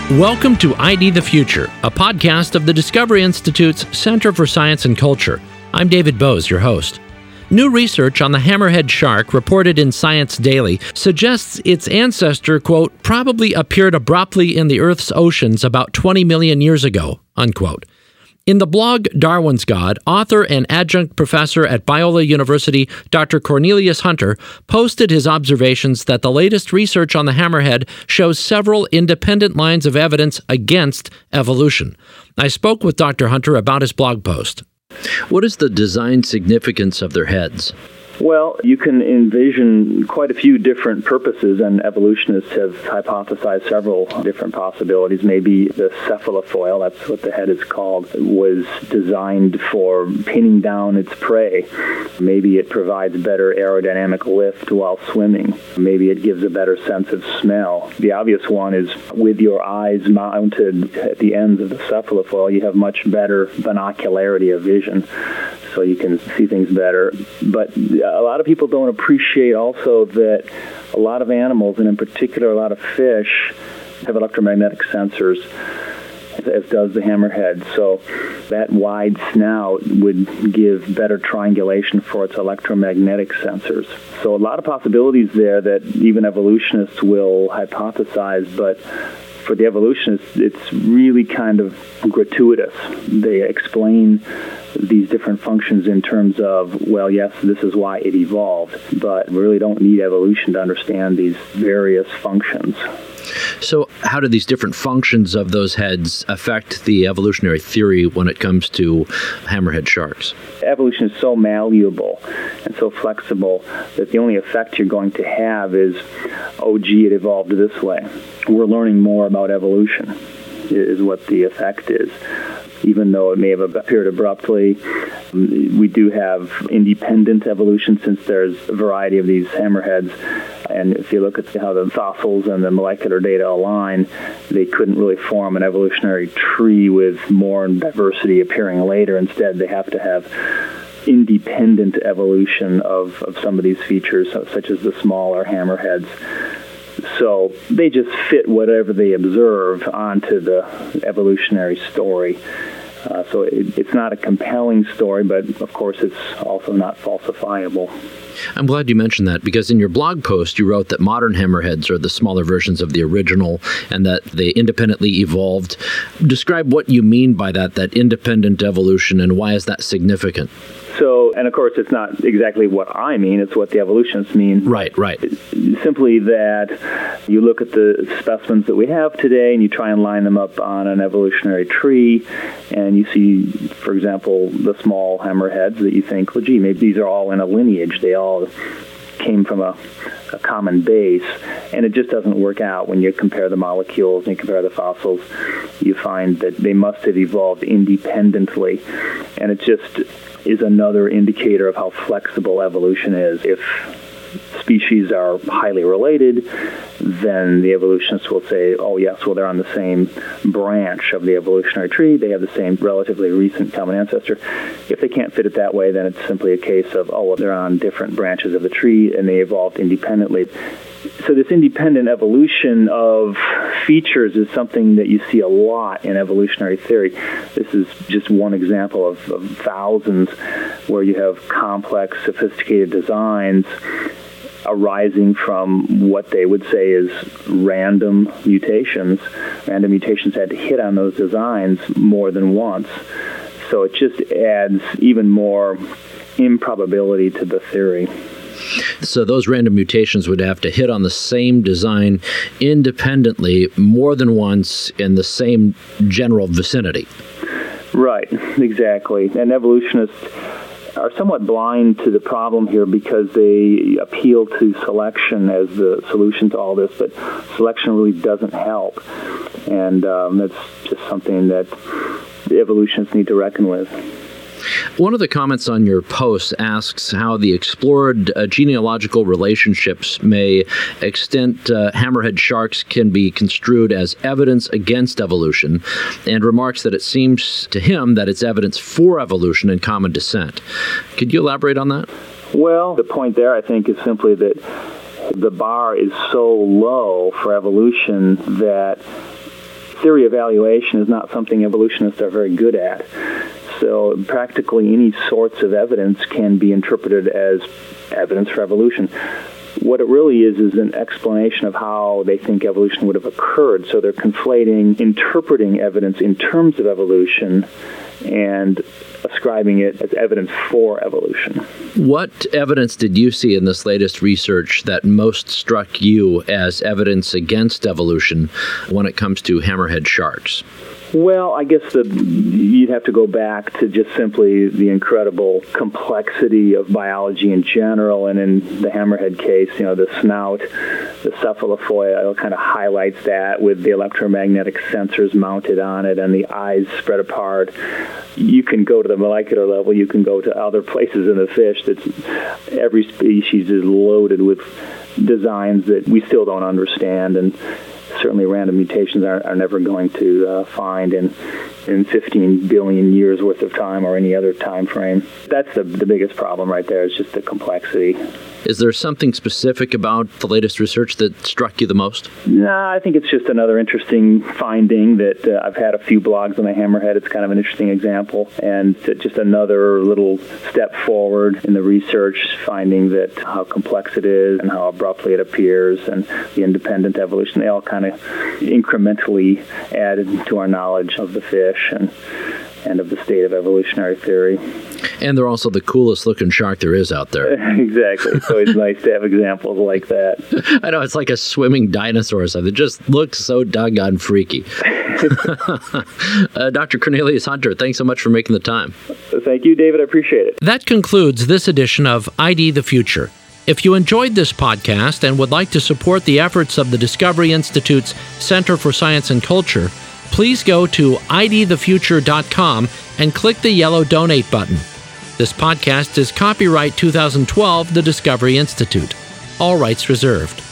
Welcome to ID the Future, a podcast of the Discovery Institute's Center for Science and Culture. I'm David Bose, your host. New research on the hammerhead shark reported in Science Daily suggests its ancestor, quote, probably appeared abruptly in the Earth's oceans about 20 million years ago, unquote. In the blog Darwin's God, author and adjunct professor at Biola University, Dr. Cornelius Hunter, posted his observations that the latest research on the hammerhead shows several independent lines of evidence against evolution. I spoke with Dr. Hunter about his blog post. What is the design significance of their heads? Well, you can envision quite a few different purposes, and evolutionists have hypothesized several different possibilities. Maybe the cephalofoil, that's what the head is called, was designed for pinning down its prey. Maybe it provides better aerodynamic lift while swimming. Maybe it gives a better sense of smell. The obvious one is with your eyes mounted at the ends of the cephalofoil, you have much better binocularity of vision, so you can see things better. But a lot of people don't appreciate also that a lot of animals, and in particular a lot of fish, have electromagnetic sensors, as does the hammerhead. So that wide snout would give better triangulation for its electromagnetic sensors. So a lot of possibilities there that even evolutionists will hypothesize, but for the evolutionists, it's really kind of gratuitous. They explain these different functions in terms of, well, yes, this is why it evolved, but we really don't need evolution to understand these various functions. So how do these different functions of those heads affect the evolutionary theory when it comes to hammerhead sharks? Evolution is so malleable and so flexible that the only effect you're going to have is, oh, gee, it evolved this way. We're learning more about evolution is what the effect is. Even though it may have appeared abruptly, we do have independent evolution since there's a variety of these hammerheads. And if you look at how the fossils and the molecular data align, they couldn't really form an evolutionary tree with more diversity appearing later. Instead, they have to have independent evolution of some of these features, such as the smaller hammerheads. So they just fit whatever they observe onto the evolutionary story. So it's not a compelling story, but of course it's also not falsifiable. I'm glad you mentioned that, because in your blog post you wrote that modern hammerheads are the smaller versions of the original and that they independently evolved. Describe what you mean by that independent evolution, and why is that significant? So, and of course, it's not exactly what I mean, it's what the evolutionists mean. Right. Simply that you look at the specimens that we have today and you try and line them up on an evolutionary tree, and you see, for example, the small hammerheads that you think, well, gee, maybe these are all in a lineage. They all came from a common base, and it just doesn't work out. When you compare the molecules and you compare the fossils, you find that they must have evolved independently, and it just is another indicator of how flexible evolution is. If species are highly related, then the evolutionists will say, oh yes, well, they're on the same branch of the evolutionary tree, they have the same relatively recent common ancestor. If they can't fit it that way, then it's simply a case of, oh, well, they're on different branches of the tree and they evolved independently. So this independent evolution of features is something that you see a lot in evolutionary theory. This is just one example of thousands where you have complex, sophisticated designs arising from what they would say is random mutations. Random mutations had to hit on those designs more than once. So it just adds even more improbability to the theory. So those random mutations would have to hit on the same design independently more than once in the same general vicinity. Right, exactly. And evolutionists are somewhat blind to the problem here because they appeal to selection as the solution to all this, but selection really doesn't help. And that's just something that the evolutionists need to reckon with. One of the comments on your post asks how the explored genealogical relationships may extent hammerhead sharks can be construed as evidence against evolution, and remarks that it seems to him that it's evidence for evolution and common descent. Could you elaborate on that? Well, the point there, I think, is simply that the bar is so low for evolution that theory evaluation is not something evolutionists are very good at. So practically any sorts of evidence can be interpreted as evidence for evolution. What it really is an explanation of how they think evolution would have occurred. So they're conflating interpreting evidence in terms of evolution and ascribing it as evidence for evolution. What evidence did you see in this latest research that most struck you as evidence against evolution when it comes to hammerhead sharks? Well, I guess you'd have to go back to just simply the incredible complexity of biology in general, and in the hammerhead case, the snout, the cephalofoil kind of highlights that with the electromagnetic sensors mounted on it and the eyes spread apart. You can go to the molecular level, you can go to other places in the fish. Every species is loaded with designs that we still don't understand, and certainly random mutations are never going to find in 15 billion years worth of time or any other time frame. That's the biggest problem right there, is just the complexity. Is there something specific about the latest research that struck you the most? No, I think it's just another interesting finding that I've had a few blogs on the hammerhead. It's kind of an interesting example, and just another little step forward in the research, finding that how complex it is and how abruptly it appears, and the independent evolution, they all kind of incrementally added to our knowledge of the fish and of the state of evolutionary theory. And they're also the coolest looking shark there is out there. Exactly. It's always nice to have examples like that. I know, it's like a swimming dinosaur or something. It just looks so doggone freaky. Dr. Cornelius Hunter, thanks so much for making the time. Thank you, David. I appreciate it. That concludes this edition of ID the Future. If you enjoyed this podcast and would like to support the efforts of the Discovery Institute's Center for Science and Culture, please go to idthefuture.com and click the yellow donate button. This podcast is copyright 2012, the Discovery Institute. All rights reserved.